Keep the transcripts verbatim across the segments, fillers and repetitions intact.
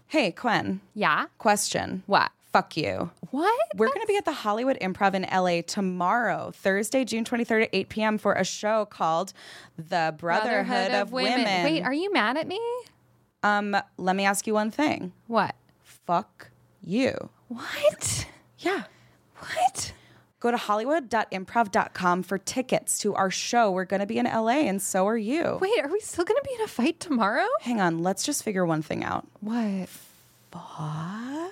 Hey, Quen. Yeah? Question. What? Fuck you. What? We're going to be at the Hollywood Improv in L A tomorrow, Thursday, June twenty-third at eight p.m. for a show called The Brotherhood, Brotherhood of, Women. Wait, are you mad at me? Um, let me ask you one thing. What? Fuck you. What? Yeah. What? Go to hollywood dot improv dot com for tickets to our show. We're going to be in L A, and so are you. Wait, are we still going to be in a fight tomorrow? Hang on. Let's just figure one thing out. What? Fuck.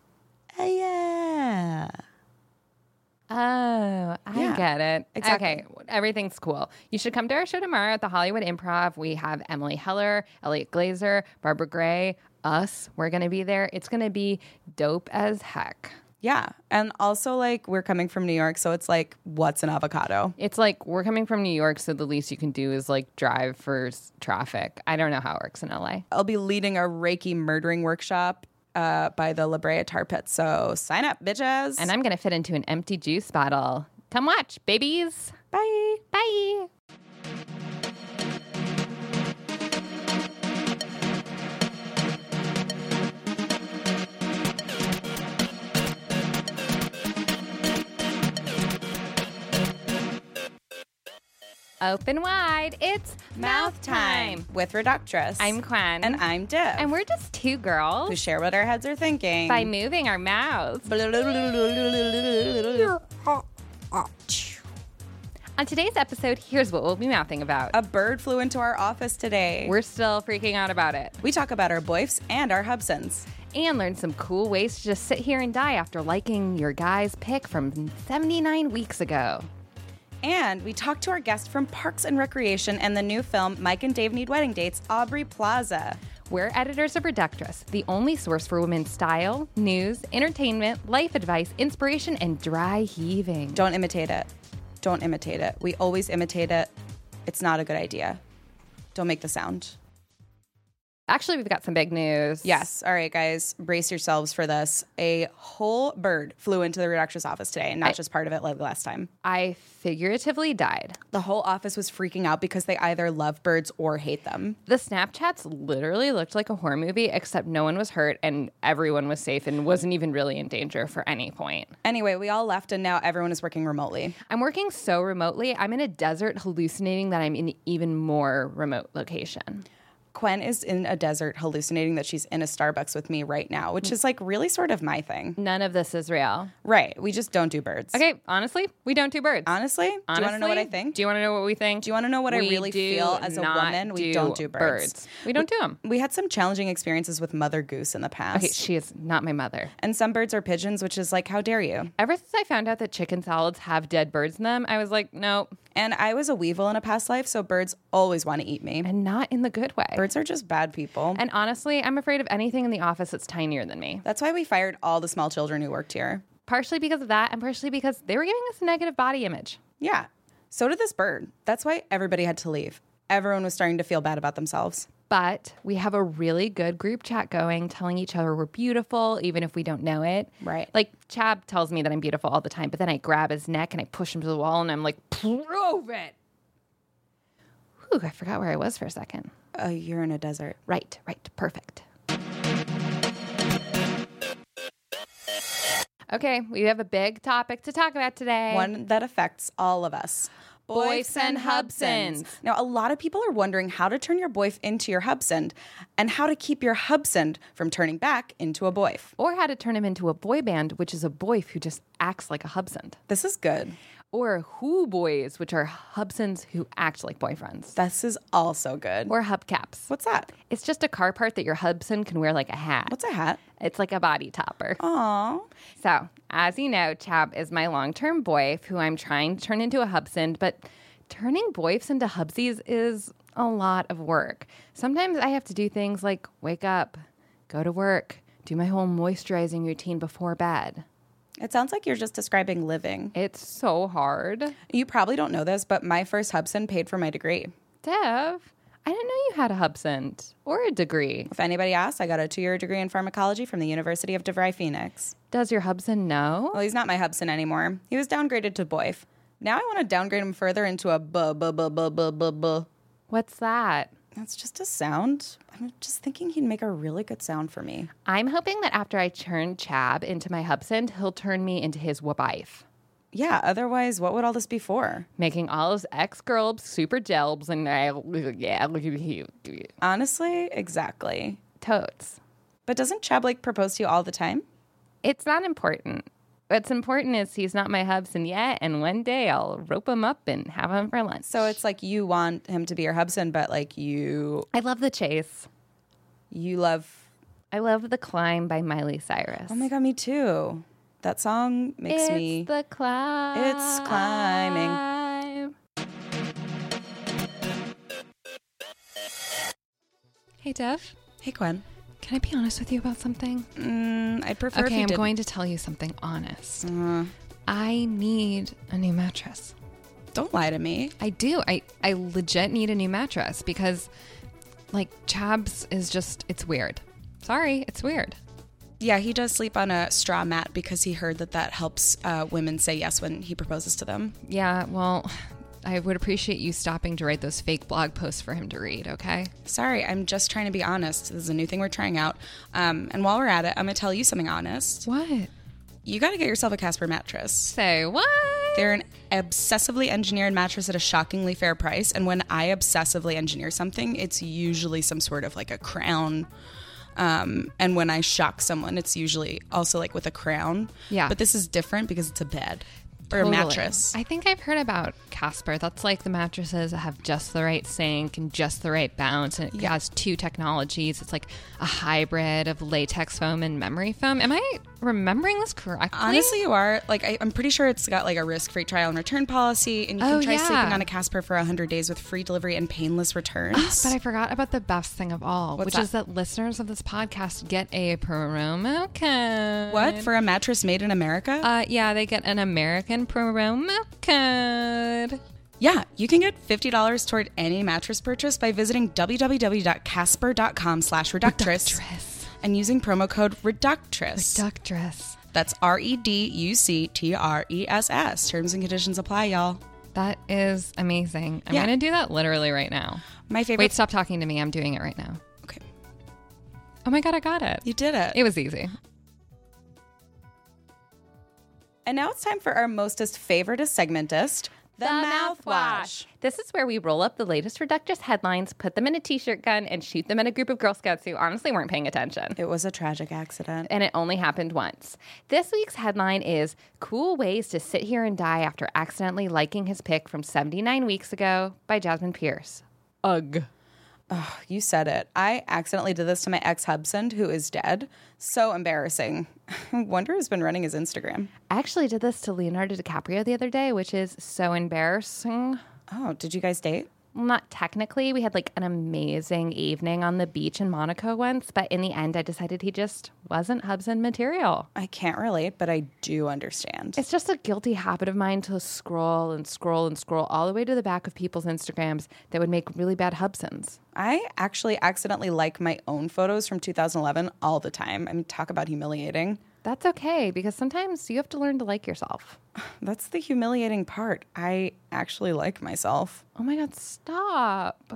Yeah. Oh, I Yeah, get it. exactly. Okay, everything's cool. You should come to our show tomorrow at the Hollywood Improv. We have Emily Heller, Elliot Glazer, Barbara Gray, us. We're going to be there. It's going to be dope as heck. Yeah. And also, like, we're coming from New York, so it's like, what's an avocado? It's like we're coming from New York, so the least you can do is like drive for s- traffic. I don't know how it works in L A. I'll be leading a Reiki murdering workshop uh, by the La Brea Tar Pit. So sign up, bitches. And I'm going to fit into an empty juice bottle. Come watch, babies. Bye. Bye. Open wide. It's mouth time. with Reductress. I'm Quen. And I'm Div. And we're just two girls who share what our heads are thinking. by moving our mouths. On today's episode, here's what we'll be mouthing about. A bird flew into our office today. We're still freaking out about it. we talk about our boifs and our hubsons. And learn some cool ways to just sit here and die after liking your guy's pick from seventy-nine weeks ago. And we talk to our guest from Parks and Recreation and the new film Mike and Dave Need Wedding Dates, Aubrey Plaza. We're editors of Reductress, the only source for women's style, news, entertainment, life advice, inspiration, and dry heaving. Don't imitate it. Don't imitate it. We always imitate it. It's not a good idea. Don't make the sound. Actually, we've got some big news. Yes. All right, guys, brace yourselves for this. A whole bird flew into the Reductress office today, and not I- just part of it like last time. I figuratively died. The whole office was freaking out because they either love birds or hate them. The Snapchats literally looked like a horror movie, except no one was hurt and everyone was safe and wasn't even really in danger for any point. Anyway, we all left, and now everyone is working remotely. I'm working so remotely, I'm in a desert hallucinating that I'm in an even more remote location. Quen is in a desert hallucinating that she's in a Starbucks with me right now, which is like really sort of my thing. None of this is real. Right. We just don't do birds. Okay, honestly, we don't do birds. Honestly, do you want to know what I think? Do you want to know what we think? Do you want to know what I We really do feel as a not woman? We do don't do birds. We don't do them. We had some challenging experiences with Mother Goose in the past. Okay, she is not my mother. And some birds are pigeons, which is like, how dare you? Ever since I found out that chicken salads have dead birds in them, I was like, nope. And I was a weevil in a past life, so birds always want to eat me. And not in the good way. Birds are just bad people. And honestly, I'm afraid of anything in the office that's tinier than me. That's why we fired all the small children who worked here. Partially because of that, and partially because they were giving us a negative body image. Yeah. So did this bird. That's why everybody had to leave. Everyone was starting to feel bad about themselves. But we have a really good group chat going, telling each other we're beautiful, even if we don't know it. Right. Like, Chab tells me that I'm beautiful all the time, but then I grab his neck and I push him to the wall and I'm like, prove it. Whew, I forgot where I was for a second. Oh, you're in a desert. Right, right, perfect. Okay, we have a big topic to talk about today. One that affects all of us. Boifs and hubsons. Now, a lot of people are wondering how to turn your boif into your hubsond and how to keep your hubsond from turning back into a boif. Or how to turn him into a boy band, which is a boif who just acts like a hubsond. This is good. Or who boys, which are hubsons who act like boyfriends. This is also good. Or hubcaps. What's that? It's just a car part that your hubson can wear like a hat. What's a hat? It's like a body topper. Aw. So, as you know, Chab is my long-term boif who I'm trying to turn into a hubsond, but turning boifs into hubsies is a lot of work. Sometimes I have to do things like wake up, go to work, do my whole moisturizing routine before bed. It sounds like you're just describing living. It's so hard. You probably don't know this, but my first hubson paid for my degree. Dev, I didn't know you had a hubsond or a degree. If anybody asks, I got a two-year degree in pharmacology from the University of DeVry Phoenix. Does your hubsond know? Well, he's not my hubson anymore. He was downgraded to boif. Now I want to downgrade him further into a buh, buh, buh, buh, buh, buh, buh. What's that? That's just a sound. I'm just thinking he'd make a really good sound for me. I'm hoping that after I turn Chab into my husband, he'll turn me into his wife. Yeah, otherwise, what would all this be for? Making all his ex-girls super jelbs and I, yeah, look at you. Honestly, exactly. Totes. But doesn't Chab like propose to you all the time? It's not important. What's important is he's not my husband yet, and one day I'll rope him up and have him for lunch. So it's like you want him to be your husband, but like you... I love the chase. You love... I love The Climb by Miley Cyrus. Oh my God, me too. That song makes it's me... It's the climb. It's climbing. Hey, Dev. Hey, Gwen. Can I be honest with you about something? Mm, I'd prefer if Okay, you I'm didn't. going to tell you something honest. Uh, I need a new mattress. Don't lie to me. I do. I, I legit need a new mattress because, like, Chab's is just, it's weird. Sorry, it's weird. Yeah, he does sleep on a straw mat because he heard that that helps uh, women say yes when he proposes to them. Yeah, well, I would appreciate you stopping to write those fake blog posts for him to read, okay? Sorry, I'm just trying to be honest. This is a new thing we're trying out. Um, and while we're at it, I'm going to tell you something honest. What? You got to get yourself a Casper mattress. Say what? They're an obsessively engineered mattress at a shockingly fair price. And when I obsessively engineer something, it's usually some sort of like a crown. Um, and when I shock someone, it's usually also like with a crown. Yeah. But this is different because it's a bed or Totally. a mattress. I think I've heard about Casper. That's like the mattresses that have just the right sink and just the right bounce. And it Yeah. has two technologies. It's like a hybrid of latex foam and memory foam. Am I remembering this correctly? Honestly, you are. Like, I, I'm pretty sure it's got like a risk-free trial and return policy, and you can Oh, try yeah. sleeping on a Casper for one hundred days with free delivery and painless returns. But I forgot about the best thing of all, What's which that? is that listeners of this podcast get a promo code. What? For a mattress made in America? Uh, yeah, they get an American promo code. yeah, you can get fifty dollars toward any mattress purchase by visiting www.casper.com slash reductress Reductress. and using promo code reductress. Reductress. That's R E D U C T R E S S. Terms and conditions apply, y'all. That is amazing. I'm Yeah. going to do that literally right now. My favorite... Wait, stop talking to me. I'm doing it right now. Okay. Oh my God, I got it. You did it. It was easy. And now it's time for our mostest favoritist segmentist, the, mouthwash. This is where we roll up the latest Reductress headlines, put them in a t-shirt gun, and shoot them at a group of Girl Scouts who honestly weren't paying attention. It was a tragic accident. And it only happened once. This week's headline is Cool Ways to Sit Here and Die After Accidentally Liking His Pic from seventy-nine Weeks Ago by Jasmine Pierce. Ugh. Oh, you said it. I accidentally did this to my ex-husband, who is dead. So embarrassing. I wonder who's been running his Instagram. I actually did this to Leonardo DiCaprio the other day, which is so embarrassing. Oh, did you guys date? Well, not technically. We had like an amazing evening on the beach in Monaco once, but in the end, I decided he just wasn't husband material. I can't relate, but I do understand. It's just a guilty habit of mine to scroll and scroll and scroll all the way to the back of people's Instagrams that would make really bad husbands. I actually accidentally like my own photos from two thousand eleven all the time. I mean, talk about humiliating. That's okay, because sometimes you have to learn to like yourself. That's the humiliating part. I actually like myself. Oh my God, stop.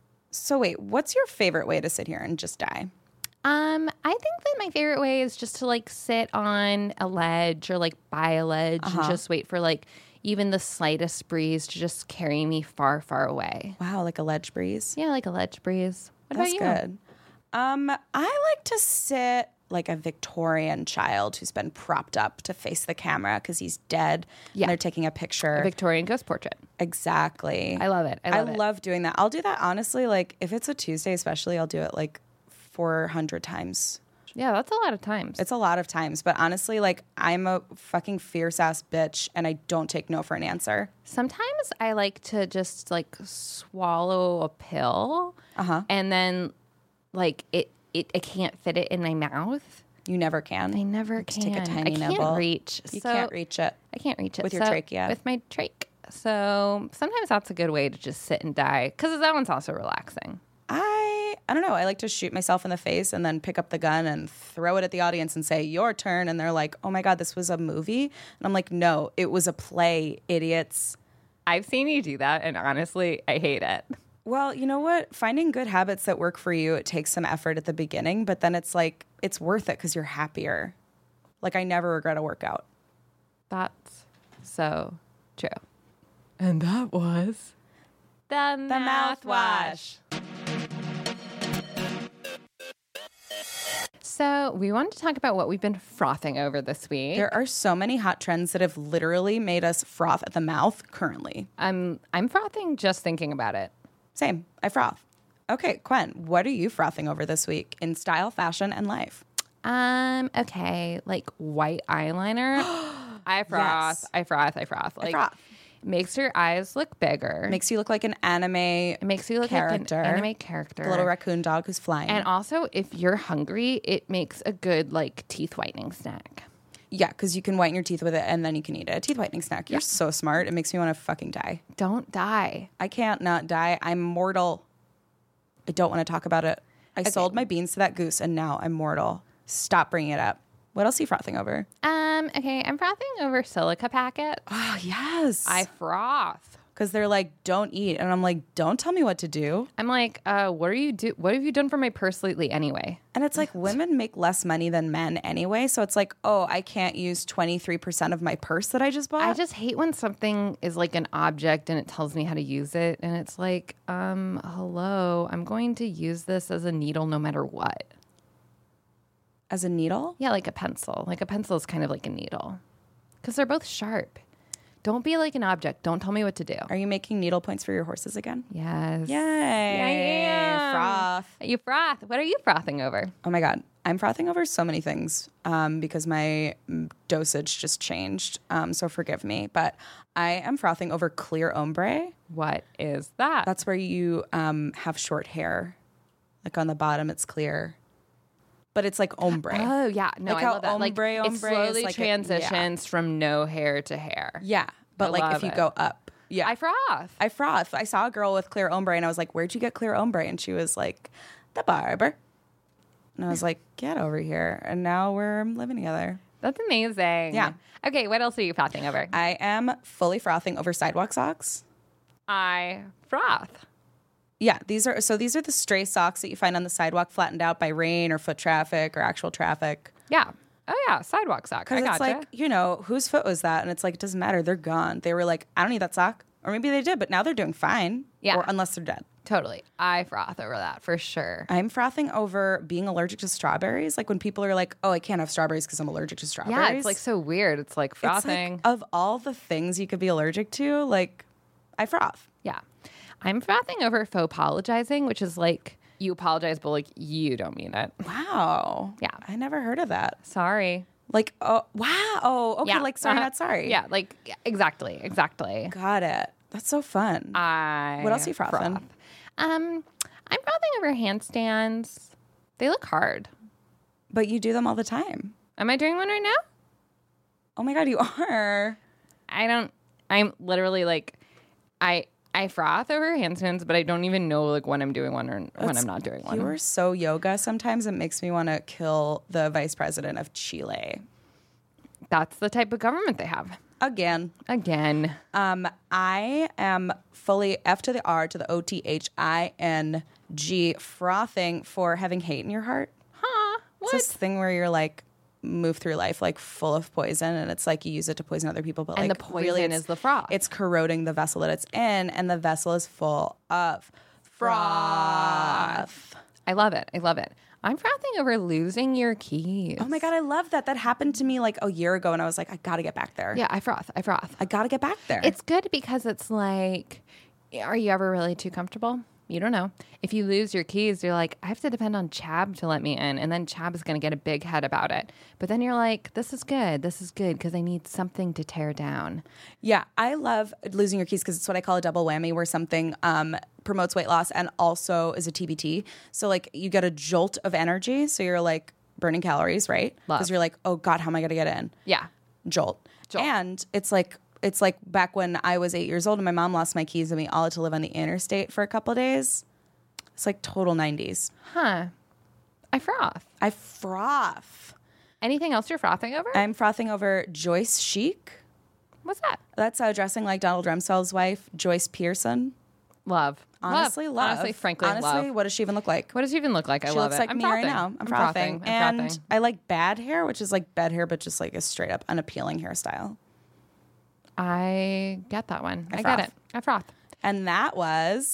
So wait, what's your favorite way to sit here and just die? Um, I think that my favorite way is just to like sit on a ledge or like by a ledge Uh-huh. and just wait for like even the slightest breeze to just carry me far, far away. Wow, like a ledge breeze. Yeah, like a ledge breeze. What That's about you? good. Um, I like to sit like a Victorian child who's been propped up to face the camera because he's dead. Yeah. And they're taking a picture. A Victorian ghost portrait. Exactly. I love it. I love it. love doing that. I'll do that honestly. Like if it's a Tuesday, especially, I'll do it like four hundred times. Yeah, that's a lot of times. It's a lot of times, but honestly, like I'm a fucking fierce ass bitch and I don't take no for an answer. Sometimes I like to just like swallow a pill Uh-huh. and then like it, it, I can't fit it in my mouth. You never can. I never You can. Take a tiny I can't nibble. reach. You So- can't reach it. I can't reach it. With your So- trachea. With my trach. So sometimes that's a good way to just sit and die because that one's also relaxing. I I don't know. I like to shoot myself in the face and then pick up the gun and throw it at the audience and say, "Your turn." And they're like, "Oh my God, this was a movie." And I'm like, "No, it was a play, idiots." I've seen you do that, and honestly, I hate it. Well, you know what? Finding good habits that work for you, it takes some effort at the beginning, but then it's like, it's worth it because you're happier. Like, I never regret a workout. That's so true. And that was the, The mouthwash. So we wanted to talk about what we've been frothing over this week. There are so many hot trends that have literally made us froth at the mouth currently. I'm I'm frothing just thinking about it. Same. I froth. Okay, Quen, what are you frothing over this week in style, fashion, and life? Um. Okay. Like white eyeliner. I froth. Yes. I froth. I froth. Like froth. makes your eyes look bigger. Makes you look like an anime It makes you look character. like an anime character. The little raccoon dog who's flying. And also, if you're hungry, it makes a good like teeth whitening snack. Yeah, because you can whiten your teeth with it and then you can eat it. A teeth whitening snack. You're Yeah. so smart. It makes me want to fucking die. Don't die. I can't not die. I'm mortal. I don't want to talk about it. I sold my beans to that goose and now I'm mortal. Stop bringing it up. What else are you frothing over? Um. Okay. I'm frothing over silica packets. Oh, yes. I froth. Because they're like, don't eat. And I'm like, don't tell me what to do. I'm like, uh, what are you do? What have you done for my purse lately, anyway? And it's like women make less money than men anyway. So it's like, oh, I can't use twenty-three percent of my purse that I just bought. I just hate when something is like an object and it tells me how to use it, and it's like, um, hello, I'm going to use this as a needle no matter what. As a needle? Yeah, like a pencil. Like a pencil is kind of like a needle because they're both sharp. Don't be like an object. Don't tell me what to do. Are you making needle points for your horses again? Yes. Yay. I am. Froth. You froth. What are you frothing over? Oh my God. I'm frothing over so many things um, because my mm, dosage just changed. Um, so forgive me. But I am frothing over clear ombre. What is that? That's where you um, have short hair. Like on the bottom, it's clear. But it's like ombre. Oh yeah, no, Like I how love that. Like ombre, it ombre is slowly like a- transitions from no hair to hair. Yeah. But I like if love you it. go up. Yeah. I froth. I froth. I saw a girl with clear ombre and I was like, where'd you get clear ombre? And she was like, the barber. And I was like, get over here. And now we're living together. That's amazing. Yeah. Okay, what else are you frothing over? I am fully frothing over sidewalk socks. I froth. Yeah, these are so these are the stray socks that you find on the sidewalk flattened out by rain or foot traffic or actual traffic. Yeah. Oh yeah, sidewalk sock. I Because gotcha. it's like, you know, whose foot was that? And it's like, it doesn't matter. They're gone. They were like, I don't need that sock. Or maybe they did, but now they're doing fine. Yeah. Or unless they're dead. Totally. I froth over that for sure. I'm frothing over being allergic to strawberries. Like when people are like, oh, I can't have strawberries because I'm allergic to strawberries. Yeah, it's like so weird. It's like It's like, frothing. of all the things you could be allergic to, like, I froth. Yeah. I'm frothing over faux apologizing, which is like you apologize, but like you don't mean it. Wow. Yeah. I never heard of that. Sorry. Like, oh, wow. Oh, okay. Like, sorry, Uh-huh. not sorry. Yeah, like yeah, exactly, exactly. Got it. That's so fun. I What else are you frothing? froth. Um, I'm frothing over handstands. They look hard. But you do them all the time. Am I doing one right now? Oh my God, you are. I don't. I'm literally like, I I froth over handstands, but I don't even know like when I'm doing one or when That's- I'm not doing one. You are so yoga. Sometimes it makes me want to kill the vice president of Chile. That's the type of government they have. Again. Again. Um, I am fully F to the R to the O T H I N G frothing for having hate in your heart. Huh? It's What? this thing where you're like move through life like full of poison and it's like you use it to poison other people, but And like the poison really it's- is the froth. It's corroding the vessel that it's in and the vessel is full of froth. I love it. I love it. I'm frothing over losing your keys. Oh my God, I love that. That happened to me like a year ago and I was like, I gotta get back there. Yeah, I froth. I froth. I gotta get back there. It's good because it's like, are you ever really too comfortable? You don't know. If you lose your keys, you're like, I have to depend on Chab to let me in. And then Chab is going to get a big head about it. But then you're like, this is good. This is good because I need something to tear down. Yeah, I love losing your keys because it's what I call a double whammy where something um, promotes weight loss and also is a T B T. So like you get a jolt of energy. So you're like burning calories, right? Love. Because you're like, oh God, how am I going to get in? Yeah. Jolt. Jolt. And it's like, it's like back when I was eight years old and my mom lost my keys and we all had to live on the interstate for a couple of days. It's like total nineties. Huh. I froth. I froth. Anything else you're frothing over? I'm frothing over Joyce Chic. What's that? That's uh, dressing like Donald Rumsfeld's wife, Joyce Pearson. Love. Honestly, love. Honestly, frankly, Honestly, love. what does she even look like? What does she even look like? I She love looks it. like I'm me frothing. right now. I'm, I'm frothing. I'm and frothing. I like bad hair, which is like bed hair, but just like a straight up unappealing hairstyle. I get that one. I I, froth. get it. I froth. And that was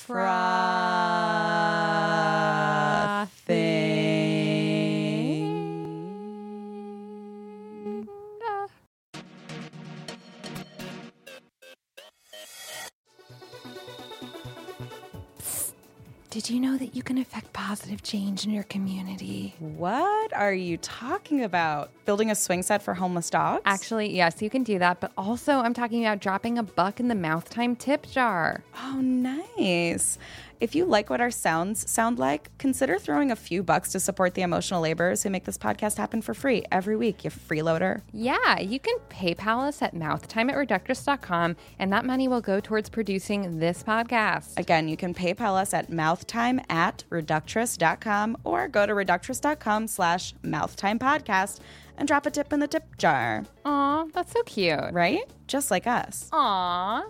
frothing. Did you know that you can affect positive change in your community? What are you talking about? Building a swing set for homeless dogs? Actually, yes, you can do that. But also, I'm talking about dropping a buck in the mouth time tip jar. Oh, nice. If you like what our sounds sound like, consider throwing a few bucks to support the emotional laborers who make this podcast happen for free every week, you freeloader. Yeah, you can PayPal us at mouthtime at reductress dot com, and that money will go towards producing this podcast. Again, you can PayPal us at mouthtime at reductress dot com or go to reductress dot com slash mouthtime podcast and drop a tip in the tip jar. Aw, that's so cute. Right? Just like us. Aw.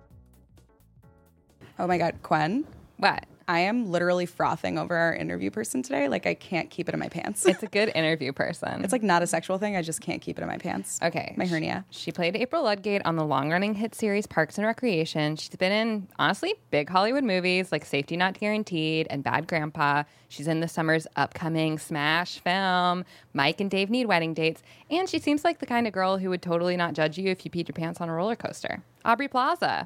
Oh my God, Gwen. What? I am literally frothing over our interview person today. Like, I can't keep it in my pants. It's a good interview person. It's like not a sexual thing. I just can't keep it in my pants. Okay. My hernia. She played April Ludgate on the long-running hit series Parks and Recreation. She's been in, honestly, big Hollywood movies like Safety Not Guaranteed and Bad Grandpa. She's in this summer's upcoming smash film, Mike and Dave Need Wedding Dates. And she seems like the kind of girl who would totally not judge you if you peed your pants on a roller coaster. Aubrey Plaza.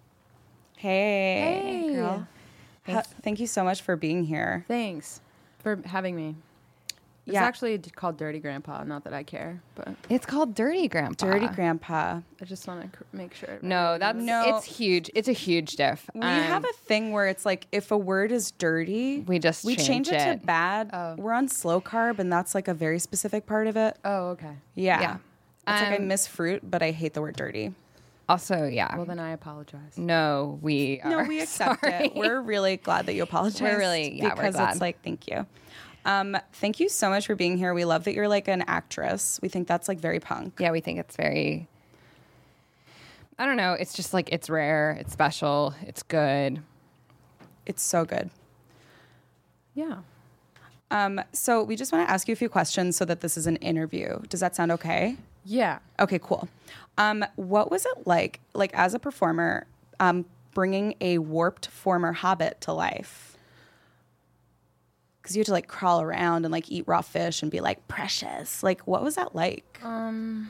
Hey. Hey. Girl. Ha- thank you so much for being here. Thanks for having me. It's Yeah. actually d- called Dirty Grandpa. Not that I care, but It's called Dirty Grandpa. Dirty Grandpa. I just want to cr- make sure. No, that's No. it's huge. It's a huge diff. We Um, have a thing where it's like if a word is dirty, We just we change, change it, it. to bad. Oh. We're on slow carb, and that's like a very specific part of it. Oh, okay. Yeah. Yeah. It's like I Um, miss fruit, but I hate the word dirty. also, yeah. Well, then I apologize. no, we No, are we accept sorry. it. We're really glad that you apologized. We're really- yeah, we're because glad. it's like thank you. Um, thank you so much for being here. We love that you're like an actress. We think that's like very punk. Yeah, we think it's very. I don't know. It's just like it's rare. It's special. It's good. It's so good. Yeah. Um, so we just want to ask you a few questions so that this is an interview. Does that sound okay? Yeah. Okay, cool. Um, what was it like, like as a performer, um, bringing a warped former hobbit to life? Because you had to like crawl around and like eat raw fish and be like precious. Like, what was that like? Um.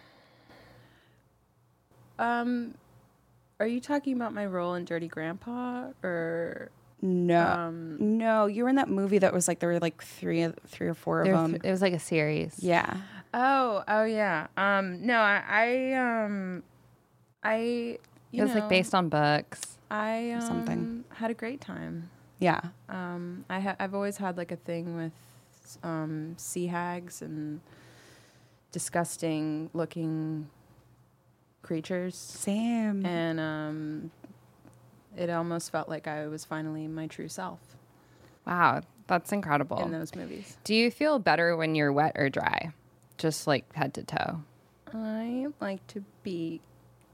Um. Are you talking about my role in Dirty Grandpa or? No, Um, no, you were in that movie that was like there were like three, three or four of There- them. it was like a series. Yeah. Oh. Oh yeah. Um. No. I. I um. I. You It was know, like based on books. I um, something. had a great time. Yeah. Um, I ha- I've always had like a thing with um, sea hags and disgusting looking creatures, Same. and um, it almost felt like I was finally my true self Wow, that's incredible. in those movies. Do you feel better when you're wet or dry? Just like head to toe. I like to be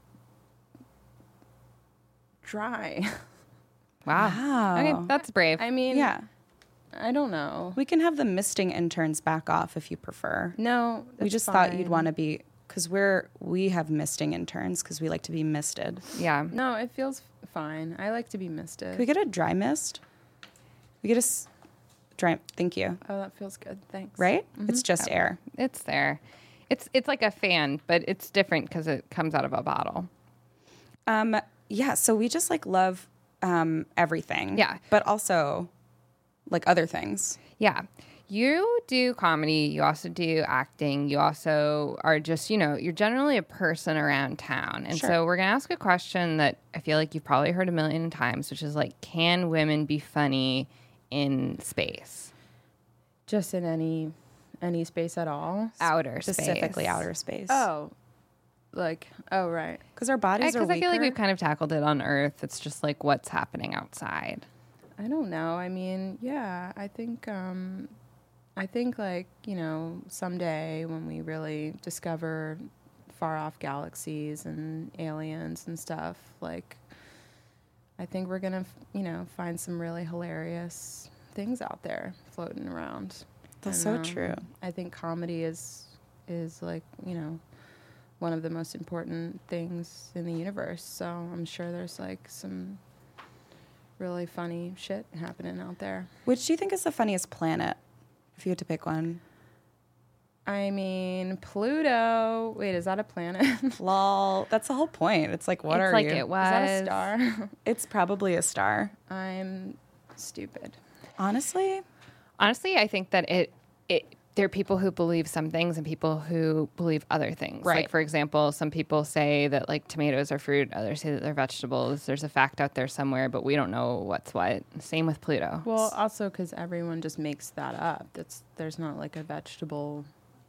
dry. Wow. Wow. Okay, that's brave. I mean, yeah. I don't know. We can have the misting interns back off if you prefer. No, we that's just thought you'd fine. want to be, because we're, we have misting interns because we like to be misted. yeah. No, it feels f- fine. I like to be misted. Can we get a dry mist? We get a s- dry, thank you. Oh, that feels good. Thanks. Right? It's just air. It's there. It's it's like a fan, but it's different because it comes out of a bottle. Um, yeah, so we just like love um, everything. Yeah. But also like other things. Yeah. You do comedy, you also do acting, you also are just, you know, you're generally a person around town. And Sure. so we're going to ask a question that I feel like you've probably heard a million times, which is like, can women be funny in space? Just in any any space at all. Outer Specifically space. outer space. Oh, like oh right. Because our bodies are Because I feel like weaker. we've kind of tackled it on Earth. It's just like what's happening outside. I don't know. I mean, yeah. I think um, I think like you know someday when we really discover far off galaxies and aliens and stuff, like I think we're gonna, you know, find some really hilarious things out there floating around. That's And, so um, true. I think comedy is is like, you know, one of the most important things in the universe. So I'm sure there's like some really funny shit happening out there. Which do you think is the funniest planet, if you had to pick one? I mean, Pluto. Wait, is that a planet? Lol. That's the whole point. It's like, what it's are like you? it was. Is that a star? It's probably a star. I'm stupid. Honestly, Honestly, I think that it it there are people who believe some things and people who believe other things. Right. Like, for example, some people say that like tomatoes are fruit, others say that they're vegetables. There's a fact out there somewhere, but we don't know what's what. Same with Pluto. Well, also because everyone just makes that up. That's there's not like a vegetable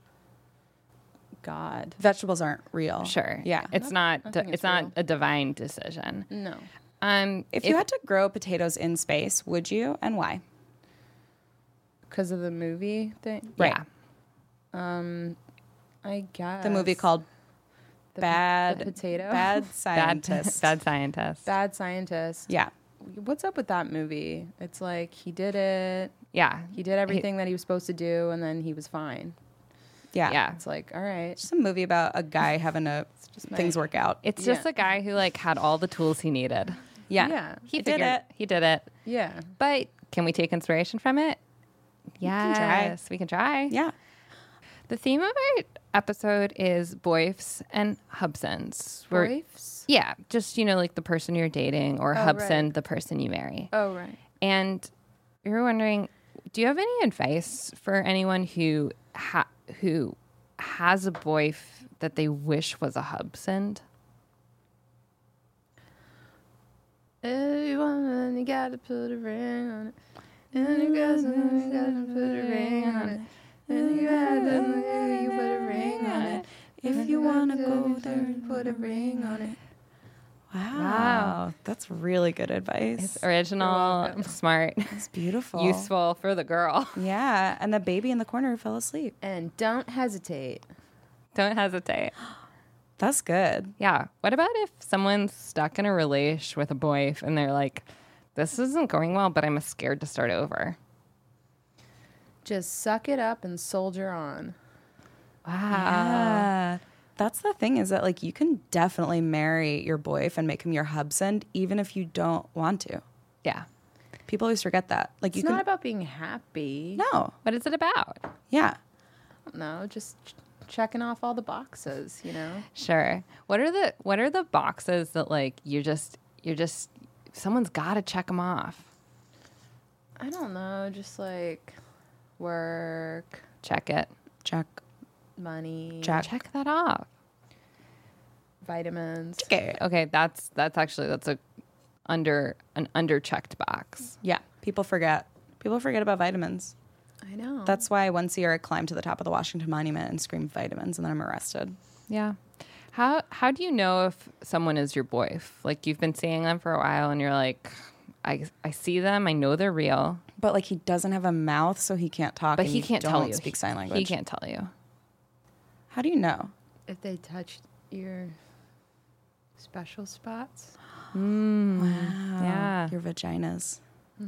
god. vegetables aren't real. Sure. Yeah. It's not I think it's it's not real. a divine decision. No, Um If you had to grow potatoes in space, would you, and why? because of the movie thing. Right. Yeah. Um, I guess The movie called The- Bad the Potato. Bad Bad Scientist. bad scientist. Bad Scientist. Yeah. What's up with that movie? It's like he did it. Yeah. He did everything that he was supposed to do, and then he was fine. Yeah. Yeah. It's like, all right, Just a movie about a guy having to just things my- work out. It's just Yeah. a guy who like had all the tools he needed. Yeah. Yeah. He He did figured it. He did it. yeah. But can we take inspiration from it? can try. Yes, we can try. Yeah. The theme of our episode is boyfs and Hubsons. We're- Boyfs? Yeah, just, you know, like the person you're dating, or Oh, Hubson, right. the person you marry. Oh, right. And we were wondering, do you have any advice for anyone who ha- who has a boyf that they wish was a Hubson? Everyone, you gotta put a ring on it. And you gotta, you gotta put a ring on it. And you gotta, you put a ring on it. If you want to go there, and put a ring on it. Wow. Wow. That's really good advice. It's original, welcome. smart, It's beautiful. useful for the girl. Yeah. And the baby in the corner fell asleep. And don't hesitate. Don't hesitate. That's good. Yeah. What about if someone's stuck in a relation with a boyf and they're like, this isn't going well, but I'm scared to start over? Just suck it up and soldier on. Wow. Yeah. That's the thing is that like you can definitely marry your boyf and make him your hubsend even if you don't want to. Yeah. People always forget that. Like you It's can not about being happy. No. What is it about? Yeah. No, just ch- checking off all the boxes, you know? Sure. What are the what are the boxes that like you just you're just someone's got to check them off? I don't know, just like work, Check it. Check. money, Check. Check that off. vitamins. Okay. Okay, that's that's actually that's a under an underchecked box. Yeah. People forget. People forget about vitamins. I know. That's why once a year I climb to the top of the Washington Monument and scream vitamins and then I'm arrested. Yeah. How how do you know if someone is your boyf? Like you've been seeing them for a while and you're like, I I see them, I know they're real, But like he doesn't have a mouth, so he can't talk. but and he you can't don't tell you. Speak sign He- language. He can't tell you. How do you know? if they touch your special spots. Mm. Wow. Yeah. Your vaginas.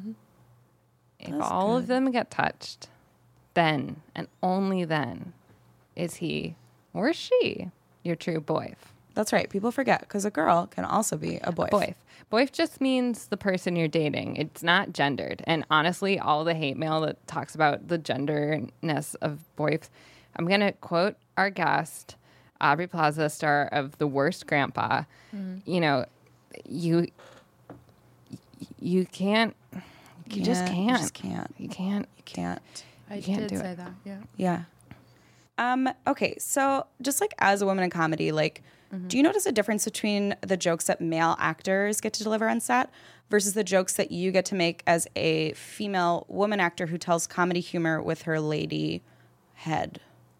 If That's all of good. them get touched, then and only then is he or she your true boyf. That's right. People forget because a girl can also be a boy. Boyf. Boyf just means the person you're dating. It's not gendered. And honestly, all the hate mail that talks about the genderness of boyf, I'm going to quote our guest, Aubrey Plaza, star of The Worst Grandpa. You know, you you can't, you just Yeah, can't. You just can't. You can't. You can't. I You can't did do say it. that, yeah. Yeah. Um, okay, so just like as a woman in comedy, like, do you notice a difference between the jokes that male actors get to deliver on set versus the jokes that you get to make as a female woman actor who tells comedy humor with her lady head?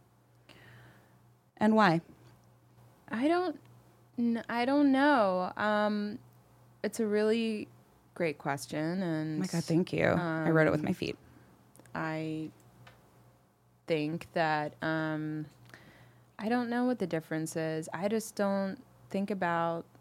And why? I don't kn- I don't know. Um, it's a really great question, and Oh my God, thank you. I wrote it with my feet. I think that um, I don't know what the difference is. I just don't think about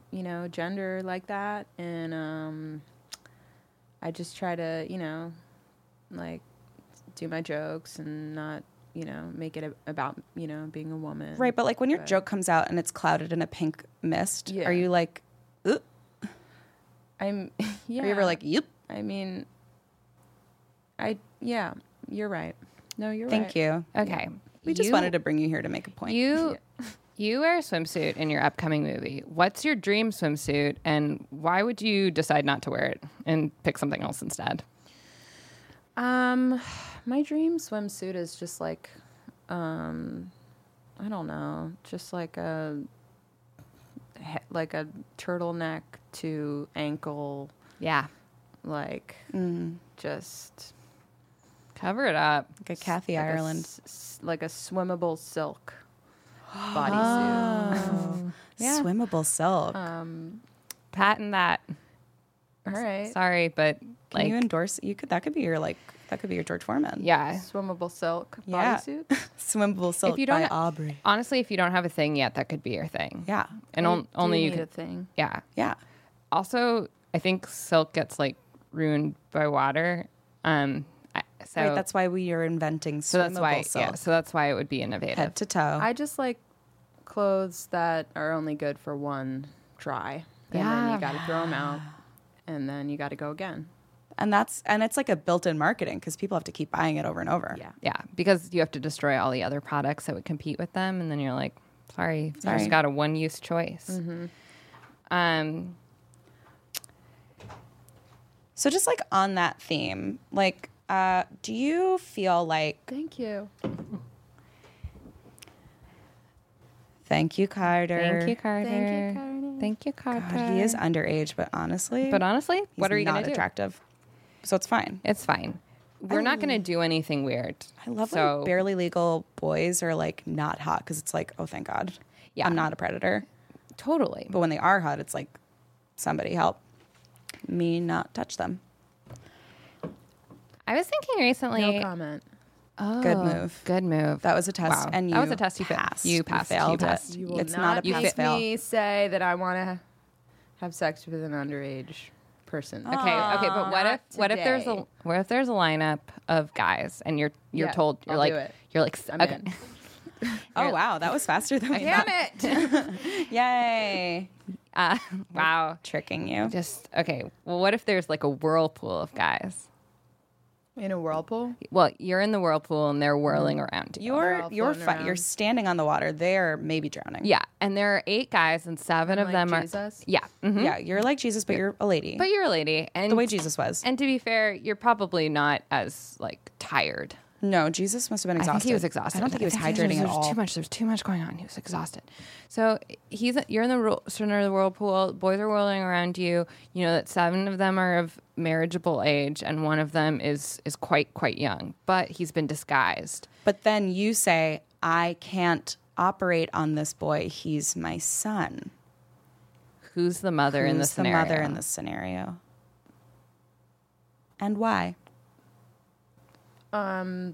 you know, gender like that, and um, I just try to, you know, like do my jokes and not, you know, make it a- about, you know, being a woman. Right, but like when your But- joke comes out and it's clouded in a pink mist, Yeah. are you like, Ugh? I'm, yeah. Are you ever like, yep? I mean, I, yeah, you're right. No, you're Thank right. you. Okay. We just You- wanted to bring you here to make a point. You you wear a swimsuit in your upcoming movie. What's your dream swimsuit, and why would you decide not to wear it and pick something else instead? Um, my dream swimsuit is just like, um, I don't know, just like a, he- like a turtleneck to ankle, Yeah, like Mm, just cover it up. like a Kathy like a Ireland. s- s- like a swimmable silk bodysuit. Oh, Yeah. swimmable silk. Um, Patent that. all right, Sorry, but Can like, you endorse? You could. That could be your like. That could be your George Foreman. yeah. swimmable silk Yeah. bodysuit. Swimmable silk you don't by ha- Aubrey. Honestly, if you don't have a thing yet, that could be your thing. Yeah. and I on, do only you need can. a thing. Yeah. Yeah. Also, I think silk gets like ruined by water. Um, I- so right. That's why we are inventing so that's swimmable why silk, yeah. So that's why it would be innovative. head to toe. I just like clothes that are only good for one try. And then Yeah. you got to throw them out, and then you got to go again. and that's and it's like a built-in marketing because people have to keep buying it over and over. Yeah. Yeah, because you have to destroy all the other products that would compete with them, and then you're like, sorry, you Sorry. just got a one-use choice. Mm-hmm. Um, So just like on that theme, like, uh, do you feel like? Thank you. Thank you, Carter. thank you, Carter. Thank you, Carter. Thank you, Carter. God, he is underage, but honestly, But honestly, he's what are you not going to do? attractive? So it's fine. It's fine. We're not going to do anything weird. I love so, when barely legal boys are like not hot because it's like, oh, thank God, Yeah. I'm not a predator. Totally. But when they are hot, it's like, somebody help me not touch them. I was thinking recently. No comment. Oh, Good move. Good move. That was a test, Wow. and you that was a test. You fa- passed. You passed. You failed passed. it. You will It's not, not a you pass make fail. me say that I want to have sex with an underage person. Okay, okay, but what if Not what if there's a today. what if there's a lineup of guys and you're you're Yeah, told you're I'll like do it. you're like I'm okay. in. Oh wow, that was faster than we Damn thought. it! Yay! Uh, wow. Tricking you. Just okay. Well, what if there's like a whirlpool of guys? In a whirlpool? Well, you're in the whirlpool and they're whirling around you. You're all you're floating fi- you're around. standing on the water. They're maybe drowning. Yeah, and there are eight guys and seven I'm of like them Jesus? are yeah. mhm. Yeah, you're like Jesus, but you're a lady. But you're a lady, and the way Jesus was. And to be fair, you're probably not as like tired. No, Jesus must have been I exhausted. think he was exhausted. I don't think he was there hydrating was at all. Too much. There's too much going on. He was exhausted. So he's you're in the whirl- center of the whirlpool. Boys are whirling around you. You know that seven of them are of marriageable age, and one of them is is quite quite young. But he's been disguised. But then you say, I can't operate on this boy. He's my son. Who's the mother in Who's this the scenario? mother in this scenario? And why? Um,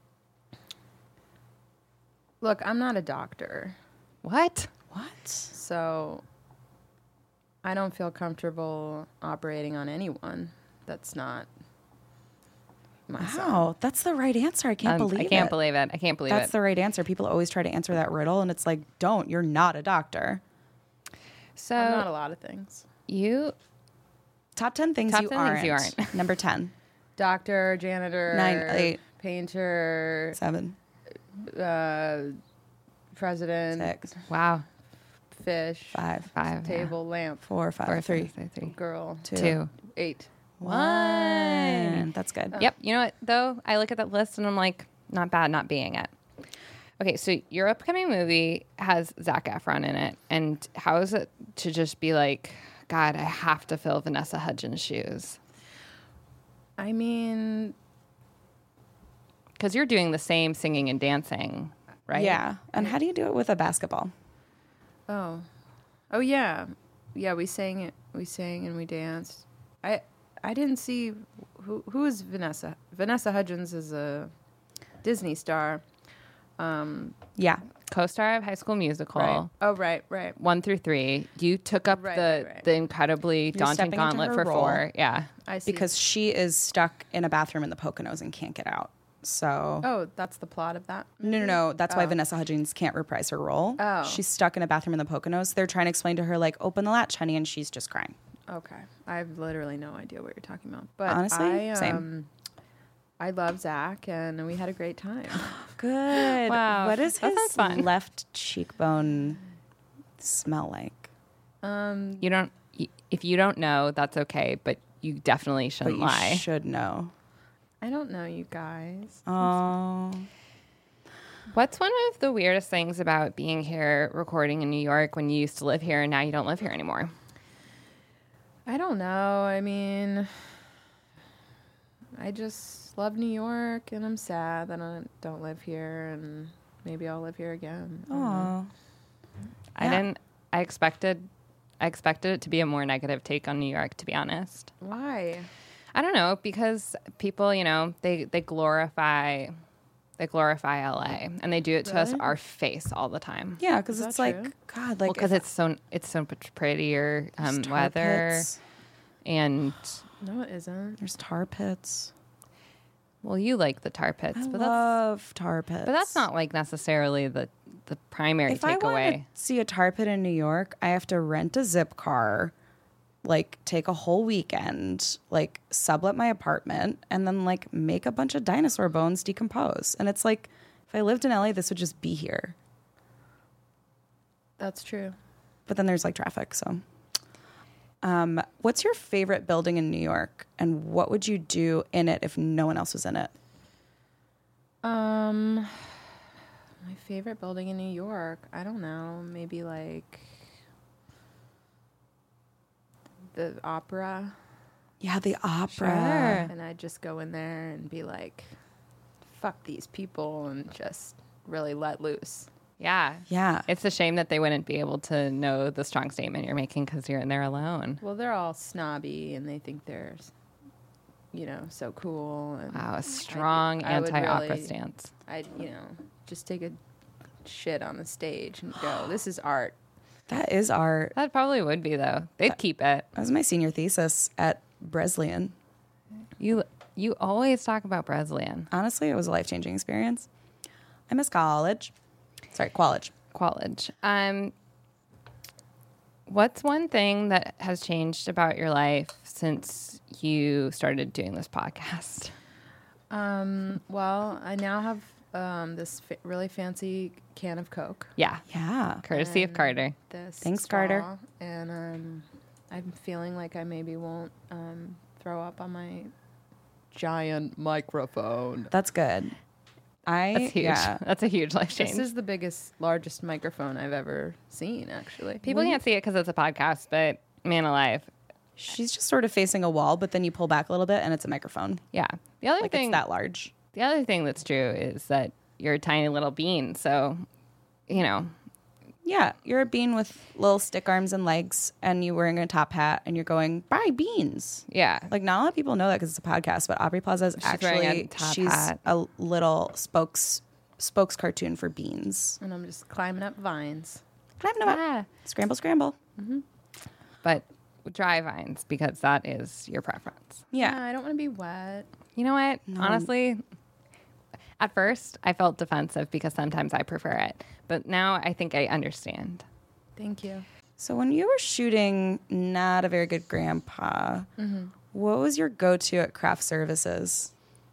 look, I'm not a doctor, What? What? so I don't feel comfortable operating on anyone that's not my son. Wow, that's the right answer. I can't Um, believe I can't it. believe it. I can't believe That's it. the right answer. People always try to answer that riddle, and it's like, don't. You're not a doctor. so I'm not a lot of things. you Top ten things, Top you, ten aren't. things you aren't. Number ten. Doctor, janitor, Nine, eight. painter, Seven. uh, president, Six. wow fish, Five. five yeah. table, lamp, Four. Five. Four, three. three, three, girl, Two. two. eight. One. That's good. Yep. You know what, though? I look at that list and I'm like, not bad not being it. Okay, so your upcoming movie has Zac Efron in it. And how is it to just be like, God, I have to fill Vanessa Hudgens' shoes? I mean, Because you're doing the same singing and dancing, right? Yeah. And how do you do it with a basketball? oh, oh yeah, yeah. We sang it. We sang and we danced. I I didn't see who who is Vanessa. Vanessa Hudgens is a Disney star. Um, Yeah. Co-star of High School Musical. right. Oh, right, right. One through three. You took up Right, the right, right. the incredibly daunting stepping into gauntlet her for role. four. Yeah. I see. Because she is stuck in a bathroom in the Poconos and can't get out. So oh, that's the plot of that. no, no, no. That's why Oh. Vanessa Hudgens can't reprise her role. Oh. She's stuck in a bathroom in the Poconos. They're trying to explain to her, like, open the latch, honey, and she's just crying. Okay, I have literally no idea what you're talking about. But Honestly, I, same. um, I love Zach, and we had a great time. Good. Wow. What does That his sounds fun. left cheekbone smell like? Um, You don't. y- If you don't know, that's okay. But you definitely But shouldn't you lie. should know. I don't know, you guys. Oh. What's one of the weirdest things about being here recording in New York when you used to live here and now you don't live here anymore? I don't know. I mean, I just love New York, and I'm sad that I don't live here, and maybe I'll live here again. I don't know. Oh. I Yeah. didn't. I expected. I expected it to be a more negative take on New York, to be honest. Why? I don't know, because people, you know, they they glorify they glorify L A and they do it to us Really? our face all the time. Yeah, because Is it's that like, true? God, Well, like, because if- it's so it's so much prettier um, there's tar weather pits. and No, it isn't. There's tar pits. well, you like the tar pits, I but that's love tar pits. but that's not like necessarily the the primary If I want to takeaway. see a tar pit in New York, I have to rent a zip car, like take a whole weekend, like sublet my apartment, and then like make a bunch of dinosaur bones decompose. And it's like, if I lived in L A, this would just be here. That's true. But then there's like traffic. So, um, what's your favorite building in New York, and what would you do in it if no one else was in it? Um, my favorite building in New York. I don't know. Maybe like the opera. Yeah, the opera. Sure. And I'd just go in there and be like, fuck these people, and just really let loose. Yeah. Yeah. It's a shame that they wouldn't be able to know the strong statement you're making because you're in there alone. Well, they're all snobby, and they think they're, you know, so cool. And Wow, a strong I would anti-opera really- stance. I'd, you know, just take a shit on the stage and go, this is art. That is art. That probably would be though. They'd keep it. That was my senior thesis at Breslin. You you always talk about Breslin Honestly, it was a life-changing experience. I miss college. Sorry, college. College. Um, what's one thing that has changed about your life since you started doing this podcast? Um, well, I now have um, this fa- really fancy can of Coke. Yeah, Yeah. courtey of And Carter. This Thanks, straw, Carter. And um, I'm feeling like I maybe won't um, throw up on my giant microphone. That's good. I That's huge. Yeah. That's a huge life change. This is the biggest, largest microphone I've ever seen, actually. People can't see it because it's a podcast, but man alive, She's just sort of facing a wall, but then you pull back a little bit and it's a microphone. yeah. The other Like thing it's that large. The other thing that's true is that you're a tiny little bean. So, you know, Yeah, you're a bean with little stick arms and legs, and you're wearing a top hat, and you're going, buy beans. yeah. Like, not a lot of people know that because it's a podcast, but Aubrey Plaza is She's wearing a actually, top she's hat. a little spokes spokes cartoon for beans. And I'm just climbing up vines. Yeah. Scramble, scramble. But dry vines, because that is your preference. Yeah. I don't want to be wet. You know what? Honestly, at first I felt defensive because sometimes I prefer it. But now I think I understand. Thank you. So when you were shooting Not a Very Good Grandpa, what was your go-to at craft services?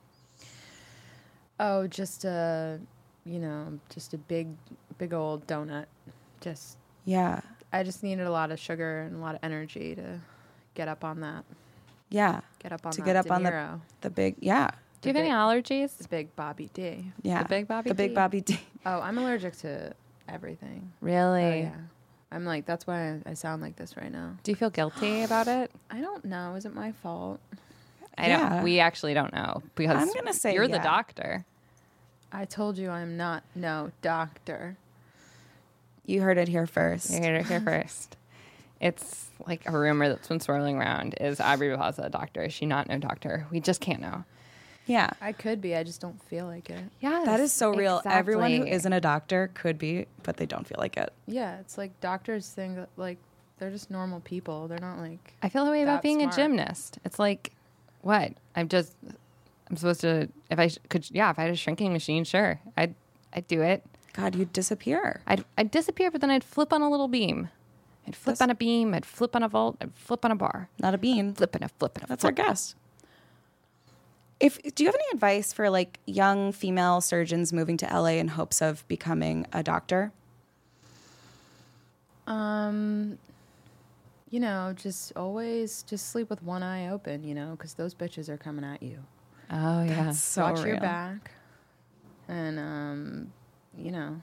Oh, just a, you know, just a big, big old donut. Just, Yeah. I just needed a lot of sugar and a lot of energy to get up on that. Yeah. Get up on To that get up De on the, Niro. the big, yeah. Do you have any allergies? The big Bobby D. Yeah. The big Bobby The big D? Bobby D. Oh, I'm allergic to everything. Really? Oh, yeah. I'm like, that's why I, I sound like this right now. Do you feel guilty about it? I don't know. Is it my fault? I Yeah. don't. We actually don't know because I'm gonna say you're the yeah. doctor. I told you I'm not no doctor. You heard it here first. You heard it here first. It's like a rumor that's been swirling around. Is Aubrey Plaza a doctor? Is she not no doctor? We just can't know. Yeah. I could be. I just don't feel like it. Yeah, That is so real. Everyone who isn't a doctor could be, but they don't feel like it. Yeah, it's like doctors think that like they're just normal people. They're not like. I feel the way about that being smart. a gymnast. It's like, what? I'm just, I'm supposed to, if I sh- could, yeah, if I had a shrinking machine, sure. I'd, I'd do it. God, you'd disappear. I'd, I'd disappear, but then I'd flip on a little beam. I'd flip That's- on a beam. I'd flip on a vault. I'd flip on a bar. Not a bean. Flip and a flip and a That's our flip. guest. If do you have any advice for like young female surgeons moving to L A in hopes of becoming a doctor? Um, you know, just always just sleep with one eye open. You know, because those bitches are coming at you. Oh, yeah. So Watch your real. back, and um, you know,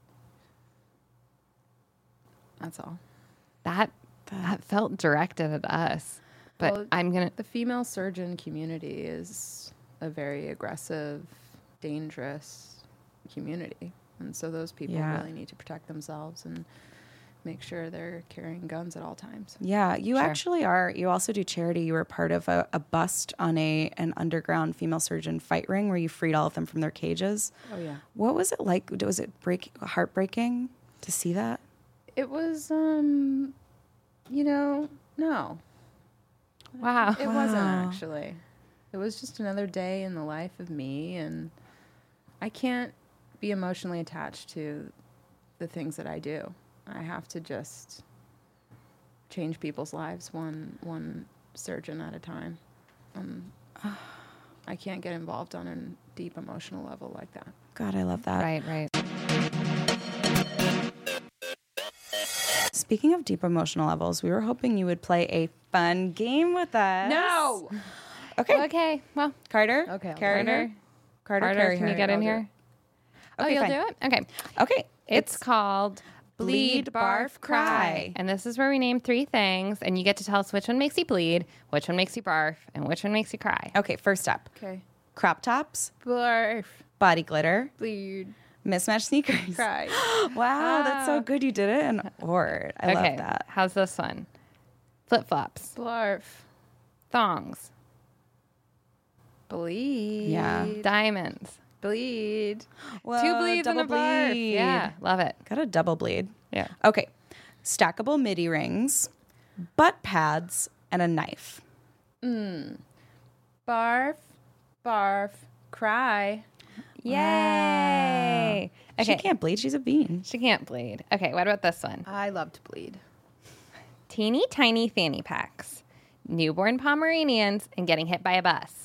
that's all. That, that felt directed at us. But Well, I'm going to, The female surgeon community is a very aggressive, dangerous community. And so those people Yeah. really need to protect themselves and make sure they're carrying guns at all times. Yeah, you Sure. actually are. You also do charity. You were part of a, a bust on a an underground female surgeon fight ring where you freed all of them from their cages. Oh, yeah. What was it like? Was it break heartbreaking to see that? It was, um, you know, no. wow. It wasn't Wow. actually. It was just another day in the life of me, and I can't be emotionally attached to the things that I do. I have to just change people's lives one one surgeon at a time. Um, I can't get involved on a deep emotional level like that. God, I love that. Right, right. Speaking of deep emotional levels, we were hoping you would play a fun game with us. Okay. Okay. Well, Carter. Okay, I'll Carter. Carter. Carter. Carter, carry can you her. get in I'll do here? Oh, Okay, you'll fine. do it? Okay. Okay. It's, called Bleed, Barf, Cry. And this is where we name three things, and you get to tell us which one makes you bleed, which one makes you barf, and which one makes you cry. Okay, first up. Okay. Crop tops, Barf, body glitter, bleed, mismatched sneakers. cry. Wow, that's so good. You did it in word. I okay. love that. How's this one? Flip flops, Blarf, thongs, bleed. Yeah. diamonds, Bleed. Whoa, two bleeds and a double barf. bleed. Yeah, love it. Got a double bleed. Yeah. Okay. Stackable midi rings, butt pads, and a knife. Barf, barf, cry. Yay! She Okay. can't bleed. She's a bean. She can't bleed. Okay, what about this one? I love to bleed. Teeny tiny fanny packs, newborn Pomeranians, and getting hit by a bus.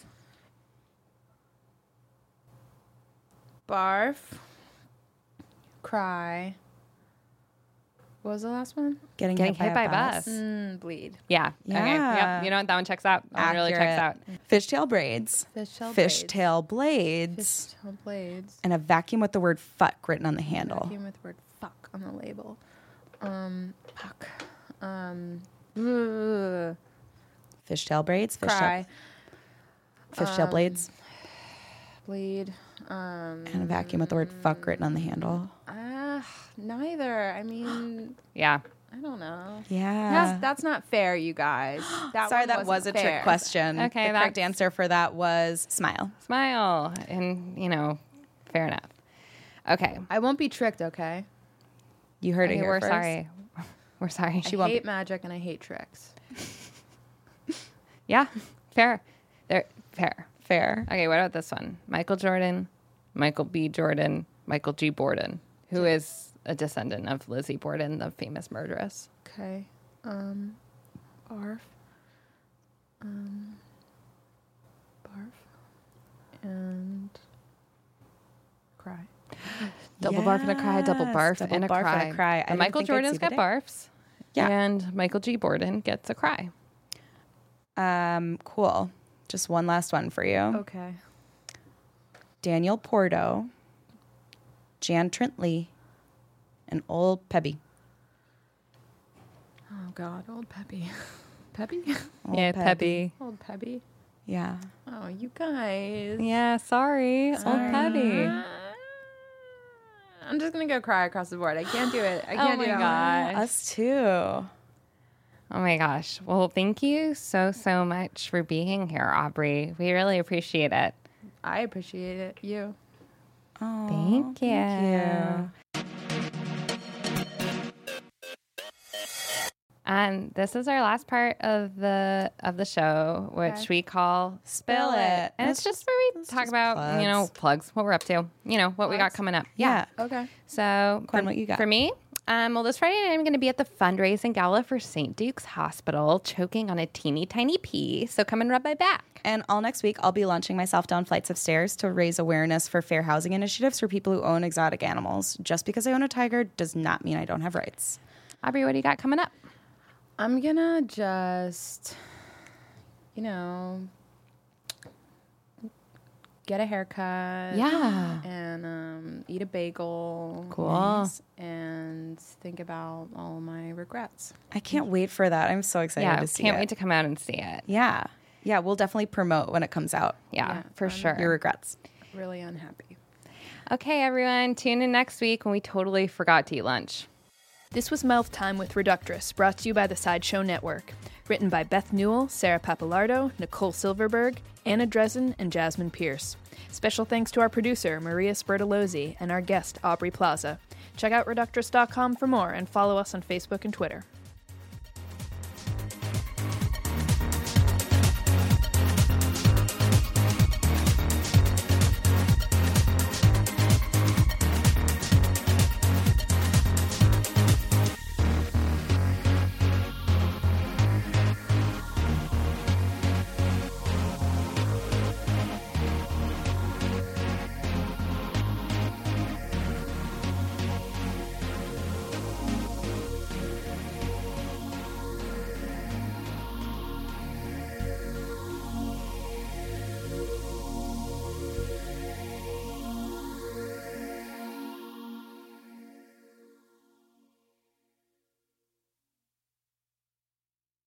Barf, cry. What was the last one? Getting, Getting hit, by, a bus. Mm, bleed. Yeah. Okay. Yeah. Yep. You know what? That one checks out. That one really checks out. Accurate. Fishtail braids. Fishtail Fishtail blades. Fishtail blades. And a vacuum with the word fuck written on the handle. Vacuum with word fuck on the label. Um, fuck. Um, ugh. Fishtail braids. Fishtail, Cry. fishtail Um, blades. Bleed. Um, And a vacuum with the word fuck written on the handle. uh, neither. I mean, Yeah. I don't know. Yeah. That's, that's not fair, you guys. That Sorry, one that wasn't was a fair. trick question. Okay, The correct that's- answer for that was smile. Smile. And, you know, fair enough. Okay. I won't be tricked, okay? You heard it Okay, here we're first. sorry. We're sorry. I won't hate be- magic and I hate tricks. Yeah. Fair. There. Fair. Fair. Okay, what about this one? Michael Jordan, Michael B. Jordan, Michael G. Borden, who is a descendant of Lizzie Borden, the famous murderess. Okay. Um, barf. Um, barf. And cry. Double barf and a cry, double Yes, barf, double and, a barf cry. and a cry. I But didn't Michael think I'd Jordan's see the got day. barfs. Yeah. And Michael G. Borden gets a cry. Um, cool. Just one last one for you. Okay. Daniel Porto, Jan Trent Lee, and Old Pebby. Oh, God. Old Peppy. Peppy? Old yeah, Pebby. Peppy. Old Peppy? Yeah. Oh, you guys. Yeah, sorry. Old Sorry. Peppy. Uh, I'm just going to go cry across the board. I can't do it. I Oh can't my do it. God. Us too. Oh my gosh. Well, thank you so, so much for being here, Aubrey. We really appreciate it. I appreciate it. You. Oh, Thank you. Thank you. And this is our last part of the of the show, which Okay. we call Spill It. It. And it's, It's just just- where we it's talk just about, you know, plugs. plugs, what we're up to, you know, what we got Plugs? coming up. Yeah. Okay. So, Gwen, for, what you got? For me, um, well, this Friday night I'm going to be at the fundraising gala for Saint Duke's Hospital, choking on a teeny tiny pea. So come and rub my back. And all next week, I'll be launching myself down flights of stairs to raise awareness for fair housing initiatives for people who own exotic animals. Just because I own a tiger does not mean I don't have rights. Aubrey, what do you got coming up? I'm gonna just, you know, get a haircut. Yeah. And um, eat a bagel. Cool. And think about all my regrets. I can't wait for that. I'm so excited Yeah, to see can't it. wait to come out and see it. Yeah. Yeah, we'll definitely promote when it comes out. Yeah, Yeah, for I'm- sure. Your regrets. Really unhappy. Okay, everyone, tune in next week when we totally forgot to eat lunch. This was Mouth Time with Reductress, brought to you by the Sideshow Network. Written by Beth Newell, Sarah Papalardo, Nicole Silverberg, Anna Dresden, and Jasmine Pierce. Special thanks to our producer, Maria Spertolozzi, and our guest, Aubrey Plaza. Check out reductress dot com for more and follow us on Facebook and Twitter.